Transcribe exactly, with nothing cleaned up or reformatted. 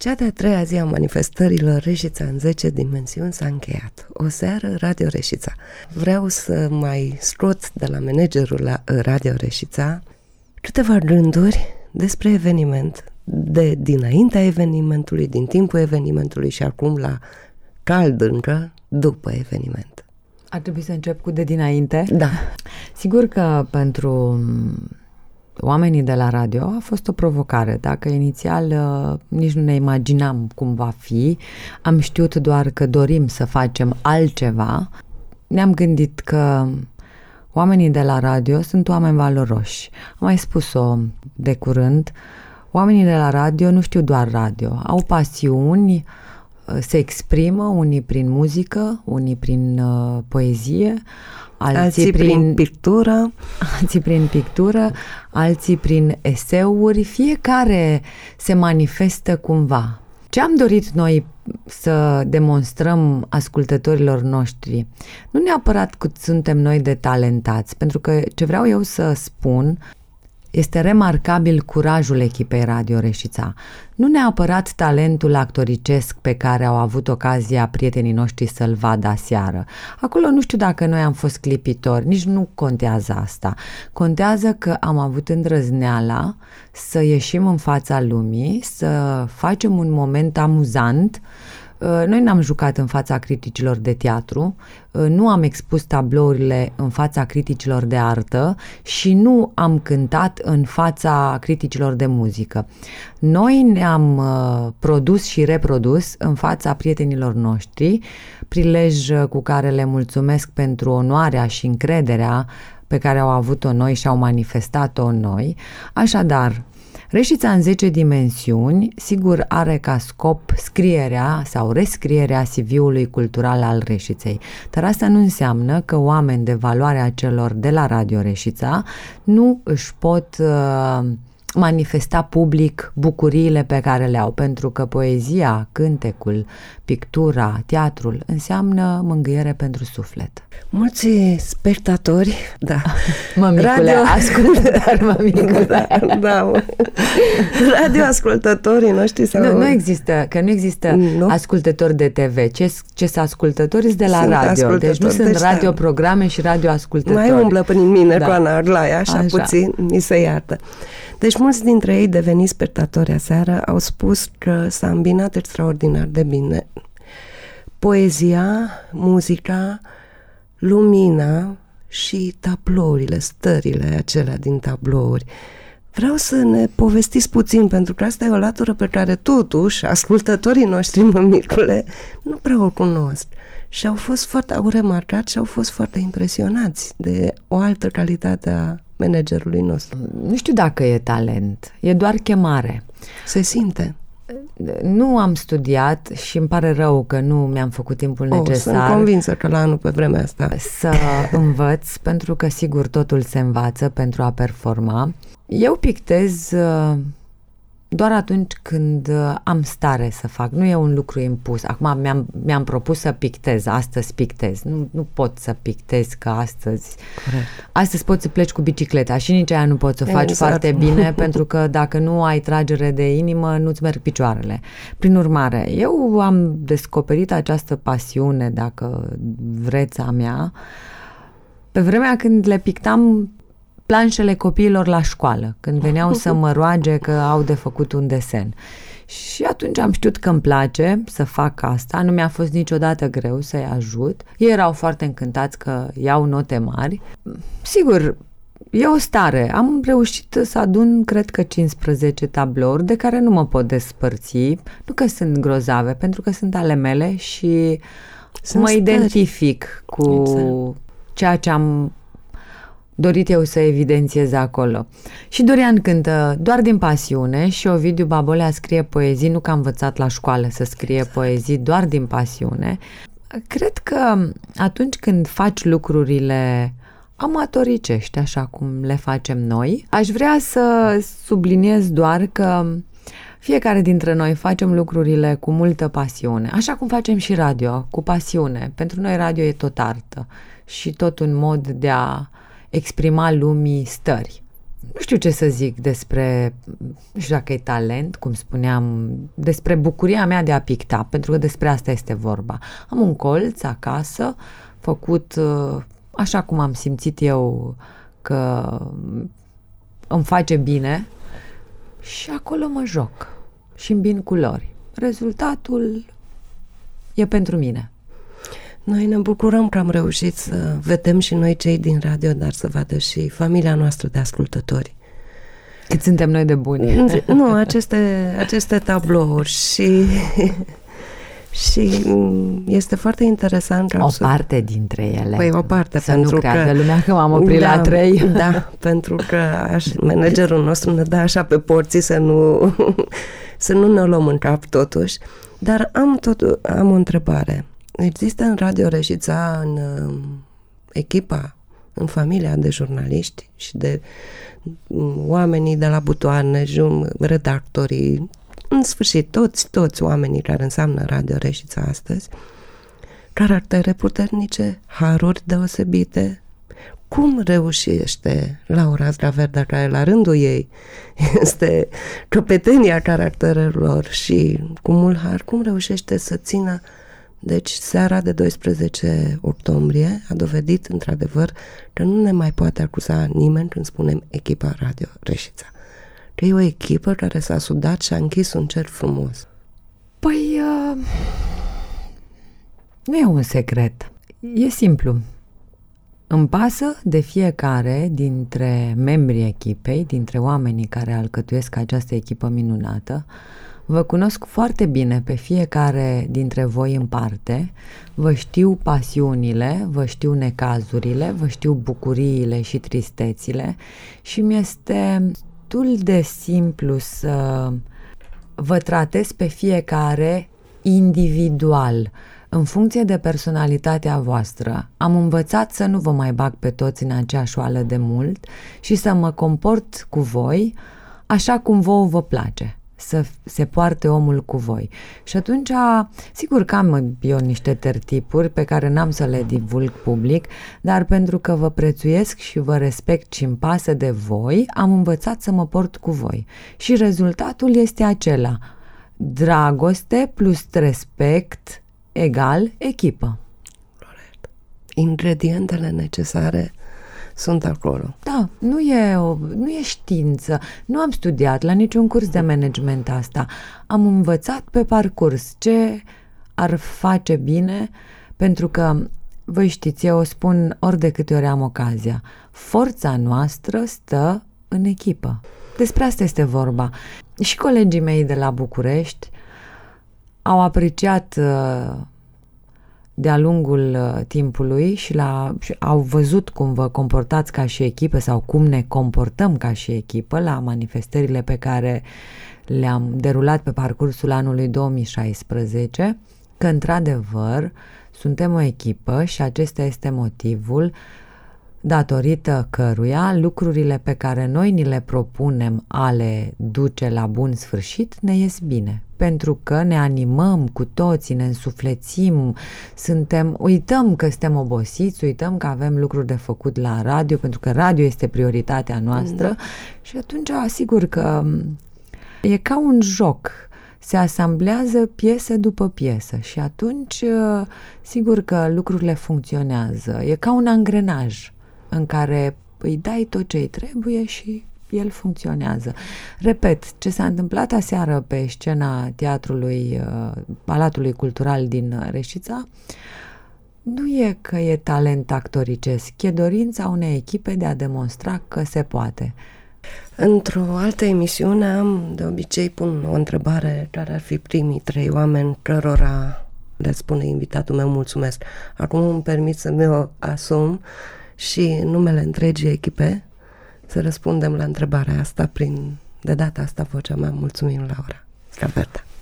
Cea de-a treia zi a manifestărilor Reșița în zece dimensiuni s-a încheiat. O seară, Radio Reșița. Vreau să mai scot de la managerul la Radio Reșița câteva gânduri despre eveniment, de dinaintea evenimentului, din timpul evenimentului și acum la cald încă, după eveniment. Ar trebui să încep cu de dinainte? Da. Sigur că pentru oamenii de la radio a fost o provocare. Dacă inițial nici nu ne imaginam cum va fi, am știut doar că dorim să facem altceva, ne-am gândit că oamenii de la radio sunt oameni valoroși. Am mai spus-o de curând, oamenii de la radio nu știu doar radio, au pasiuni, se exprimă unii prin muzică, unii prin uh, poezie, alții, alții prin, prin pictură, alții prin pictură, alții prin eseuri, fiecare se manifestă cumva. Ce am dorit noi să demonstrăm ascultătorilor noștri? Nu neapărat cât suntem noi de talentați, pentru că ce vreau eu să spun, este remarcabil curajul echipei Radio Reșița. Nu neapărat talentul actoricesc pe care au avut ocazia prietenii noștri să-l vadă aseară. Acolo nu știu dacă noi am fost clipitori, nici nu contează asta. Contează că am avut îndrăzneala să ieșim în fața lumii, să facem un moment amuzant. Noi n-am jucat în fața criticilor de teatru, nu am expus tablourile în fața criticilor de artă și nu am cântat în fața criticilor de muzică. Noi ne-am produs și reprodus în fața prietenilor noștri, prilej cu care le mulțumesc pentru onoarea și încrederea pe care au avut-o noi și au manifestat-o în noi. Așadar, Reșița în zece dimensiuni, sigur, are ca scop scrierea sau rescrierea C V-ului cultural al Reșiței. Dar asta nu înseamnă că oameni de valoarea celor de la Radio Reșița nu își pot uh, manifesta public bucuriile pe care le au, pentru că poezia, cântecul, pictura, teatrul înseamnă mângâiere pentru suflet. Mulți spectatori, da. Mămicule, radio... ascultători, mămicule. Da, da. Radioascultătorii noștri sau... Nu, nu există, că nu există nu? ascultători de T V. Ce, ce sunt ascultători sunt de la sunt radio. Deci nu sunt radioprograme și radioascultători. Mai umblă prin mine da. Coana Aglaia, așa, așa puțin, mi se iartă. Deci mulți dintre ei, deveniți spectatori aseară, au spus că s-a îmbinat extraordinar de bine poezia, muzica, lumina și tablourile, stările acelea din tablouri. Vreau să ne povestiți puțin, pentru că asta e o latură pe care totuși ascultătorii noștri, mămicule, nu prea o cunosc. Și au fost foarte, au remarcat și au fost foarte impresionați de o altă calitate a managerului nostru. Nu știu dacă e talent, e doar chemare. Se simte. Nu am studiat și îmi pare rău că nu mi-am făcut timpul oh, necesar. Sunt convinsă că la anul pe vremea asta. Să învăț, pentru că sigur totul se învață pentru a performa. Eu pictez doar atunci când am stare să fac. Nu e un lucru impus. Acum mi-am, mi-am propus să pictez. Astăzi pictez. Nu, nu pot să pictez că astăzi... Corect. Astăzi poți să pleci cu bicicleta și nici aia nu poți să o faci exact. foarte bine, pentru că dacă nu ai tragere de inimă, nu-ți merg picioarele. Prin urmare, eu am descoperit această pasiune, dacă vreți, a mea, pe vremea când le pictam planșele copiilor la școală, când veneau să mă roage că au de făcut un desen. Și atunci am știut că îmi place să fac asta, nu mi-a fost niciodată greu să-i ajut. Ei erau foarte încântați că iau note mari. Sigur, e o stare. Am reușit să adun, cred că, cincisprezece tablouri de care nu mă pot despărți. Nu că sunt grozave, pentru că sunt ale mele și sunt mă stări. Identific cu exact. Ceea ce am dorit eu să evidențiez acolo. Și Dorian cântă doar din pasiune și Ovidiu Babolea scrie poezii, nu că am învățat la școală să scrie exact. poezii, doar din pasiune. Cred că atunci când faci lucrurile amatoricești, așa cum le facem noi, aș vrea să subliniez doar că fiecare dintre noi facem lucrurile cu multă pasiune, așa cum facem și radio, cu pasiune. Pentru noi radio e tot artă și tot un mod de a exprima lumii stări. nu știu ce să zic despre, nu știu dacă e talent, cum spuneam, despre bucuria mea de a picta, pentru că despre asta este vorba. Am un colț acasă, făcut așa cum am simțit eu că îmi face bine și acolo mă joc și îmbin culori. Rezultatul e pentru mine. Noi ne bucurăm că am reușit să vedem și noi cei din radio, dar să vadă și familia noastră de ascultători. Cât suntem noi de buni. Nu, aceste, aceste tablouri și, și este foarte interesant. O parte dintre ele. Păi o parte. Să pentru nu creadă că, lumea că m-am oprit da, la trei. Da, pentru că aș, managerul nostru ne dă așa pe porții să nu, să nu ne luăm în cap totuși. Dar am, tot, am o întrebare. Există în Radio Reșița, în uh, echipa, în familia de jurnaliști și de um, oamenii de la butoane, jum, redactorii, în sfârșit, toți, toți oamenii care înseamnă Radio Reșița astăzi, caractere puternice, haruri deosebite. Cum reușește Laura Zdraverdea, care la rândul ei este căpetenia caracterelor și cu mult har, cum reușește să țină? Deci seara de doisprezece octombrie a dovedit într-adevăr că nu ne mai poate acuza nimeni când spunem echipa Radio Reșița. Că e o echipă care s-a sudat și a închis un cer frumos. Păi, uh, nu e un secret. E simplu. Îmi pasă de fiecare dintre membrii echipei, dintre oamenii care alcătuiesc această echipă minunată. Vă cunosc foarte bine pe fiecare dintre voi în parte, vă știu pasiunile, vă știu necazurile, vă știu bucuriile și tristețile și mi-este destul de simplu să vă tratez pe fiecare individual, în funcție de personalitatea voastră. Am învățat să nu vă mai bag pe toți în aceeași oală de mult și să mă comport cu voi așa cum vouă vă place să se poarte omul cu voi. Și atunci, sigur că am eu niște tertipuri pe care n-am să le divulg public, dar pentru că vă prețuiesc și vă respect și îmi pasă de voi, am învățat să mă port cu voi. Și rezultatul este acela: dragoste plus respect egal echipă. Ingredientele necesare sunt acolo. Da, nu e, o, nu e știință. Nu am studiat la niciun curs de management asta. Am învățat pe parcurs ce ar face bine, pentru că, voi știți, eu o spun ori de câte ori am ocazia, forța noastră stă în echipă. Despre asta este vorba. Și colegii mei de la București au apreciat uh, de-a lungul uh, timpului și, la, și au văzut cum vă comportați ca și echipă sau cum ne comportăm ca și echipă la manifestările pe care le-am derulat pe parcursul anului două mii șaisprezece, că într-adevăr suntem o echipă și acesta este motivul datorită căruia lucrurile pe care noi ni le propunem a le duce la bun sfârșit ne ies bine. Pentru că ne animăm cu toții, ne însuflețim, suntem, uităm că suntem obosiți, uităm că avem lucruri de făcut la radio, pentru că radio este prioritatea noastră, da. Și atunci asigur că e ca un joc. Se asamblează piesă după piesă și atunci sigur că lucrurile funcționează. E ca un angrenaj în care îi dai tot ce îi trebuie și el funcționează. Repet, ce s-a întâmplat aseară pe scena teatrului Palatului Cultural din Reșița nu e că e talent actoricesc, e dorința unei echipe de a demonstra că se poate. Într-o altă emisiune am, de obicei pun o întrebare care ar fi primii trei oameni cărora le spune invitatul meu mulțumesc. Acum îmi permit să mi-o asum și numele întregii echipe să răspundem la întrebarea asta prin, de data asta, vocea mea. Mulțumim, Laura Zdraverdea.